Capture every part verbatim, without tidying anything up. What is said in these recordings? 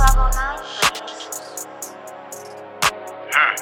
Level nine, please. Huh.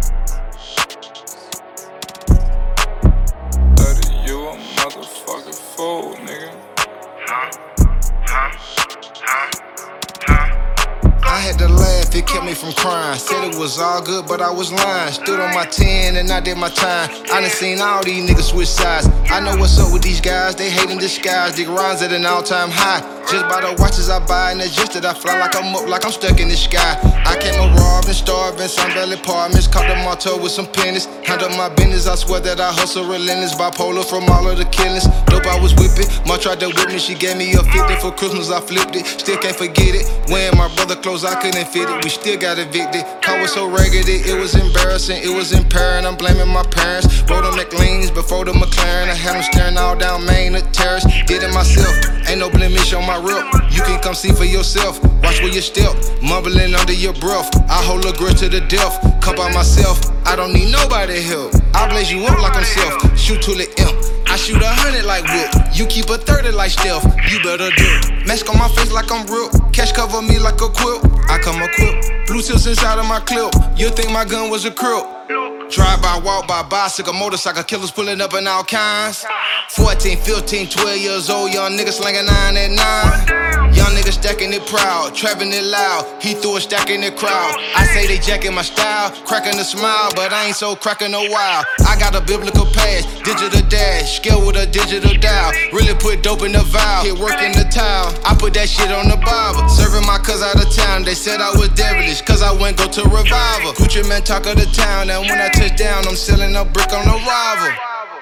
Daddy, you a motherfucking fool, nigga. Huh? Huh? Huh? Huh? I had to laugh, it kept me from crying. Said it was all good, but I was lying. Stood on my ten and I did my time. I done seen all these niggas switch sides. I know what's up with these guys, they hate in disguise. Dick rhymes at an all-time high. Just by the watches I buy and adjusted, I fly like I'm up, like I'm stuck in the sky. I came up robbing, starving, some belly apartments. Caught the motto with some pennies. Handle my business, I swear that I hustle relentless. Bipolar from all of the killings. Dope I was whipping, mom tried to whip me. She gave me a fifty for Christmas, I flipped it. Still can't forget it. Wearing my brother clothes, I couldn't fit it. We still got evicted. Car was so raggedy, it was embarrassing. It was impairing, I'm blaming my parents. Rode the McLeans before the McLaren. I had them staring all down Main, the terrace. Did it myself, ain't no blemish on my rip. You can come see for yourself. Watch where you step, mumbling under your breath. I hold a grudge to the death. Come by myself, I don't need nobody help. I blaze you up like I'm self. Shoot till it imp. I shoot a hundred like Whip. You keep a thirty like Stealth. You better dip. Mask on my face like I'm real. Cash cover me like a quilt. I come equipped. Blue tips inside of my clip. You think my gun was a crib? Drive by, walk by, bicycle, motorcycle, killers pulling up in all kinds. fourteen, fifteen, twelve years old, young niggas slanging nine at nine. Young niggas stacking it proud, trapping it loud. He threw a stack in the crowd. I say they jacking my style, cracking a smile, but I ain't so cracking no while. I got a biblical pass, digital dash, scale with a digital dial. Really put dope in the vial, hit work in the towel. I put that shit on the Bible. Serving my cuz out of town, they said I was devilish, cause I went go to revival. Gucci man talk of the town, and when I touch down, I'm selling a brick on arrival.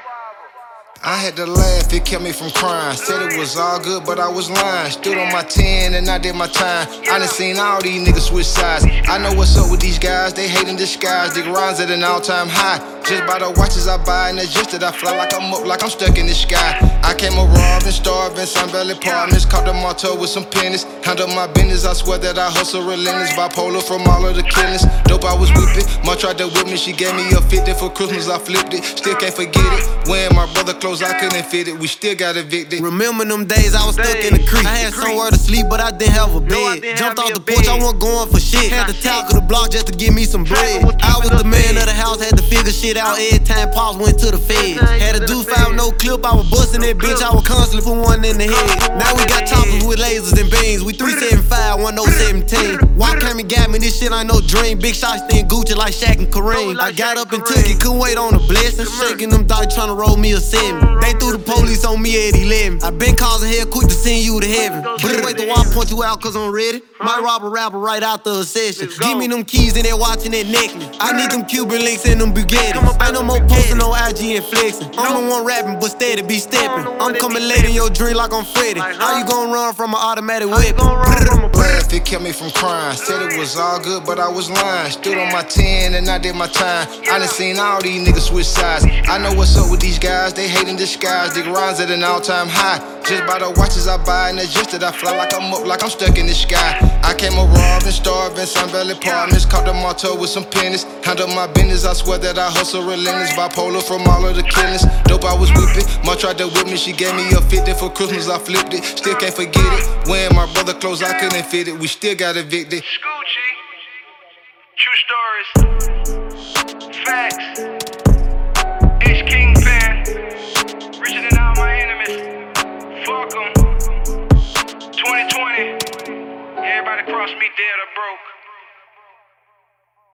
I had to laugh, it kept me from crying. Said it was all good, but I was lying. Stood on my ten and I did my time. I done seen all these niggas switch sides. I know what's up with these guys, they hate in disguise. Dick rhymes at an all-time high. Just by the watches I buy and adjusted, I fly like I'm up, like I'm stuck in the sky. I came up robbing, starving, some belly apartments. Caught the motto with some pennies. Handle my business, I swear that I hustle relentless. Bipolar from all of the killings. Dope I was whipping, mom tried to whip me. She gave me a fifty for Christmas, I flipped it. Still can't forget it. Wearing my brother clothes, I couldn't fit it. We still got evicted. Remember them days I was stuck in the creek. I had somewhere to sleep, but I didn't have a bed. Jumped off the porch, I wasn't going for shit. Had to talk to the block just to give me some bread. I was the man of the house, had to figure shit out every time Pops went to the feds. Had a do five, no clip, I was busting that bitch. I was constantly put one in the head. Now we got choppers with lasers and beams. We three seventy-five, one oh seventeen. Walk came and got me, this shit I no dream. Big shots staying Gucci like Shaq and Kareem. I got up and took it, couldn't wait on the blessing. Shaking them dogs trying to roll me a seven. They threw the police on me at eleven. I been causing hell quick to send you to heaven. Can't wait to walk, point you out cause I'm ready. Might rob a rapper right after a session. Give me them keys and they watching that necklace. I need them Cuban links and them Bugattis. Ain't no more posting on I G and flexing. I'm the one rapping but steady be stepping. I'm coming late in your dream like I'm Freddy. How you gon' run from an automatic weapon? Laugh, it kept me from crying. Said it was all good, but I was lying. Stood on my ten and I did my time. I done seen all these niggas switch sides. I know what's up with these guys, they hate in disguise. Dick rhymes at an all-time high. Just by the watches I buy and adjusted, I fly like I'm up, like I'm stuck in the sky. I came up robbing, starving, some belly apartments. Caught the motto with some pennies. Handle my business, I swear that I hustle relentless. Bipolar from all of the killings. Dope I was whipping, mom tried to whip me. She gave me a fifty for Christmas, I flipped it. Still can't forget it. Wearing my brother clothes, I couldn't fit it. We still got evicted. Scoochie. True stories. Facts. H Kingpin. Richer than all my enemies. Fuck 'em. twenty twenty. Everybody cross me dead or broke.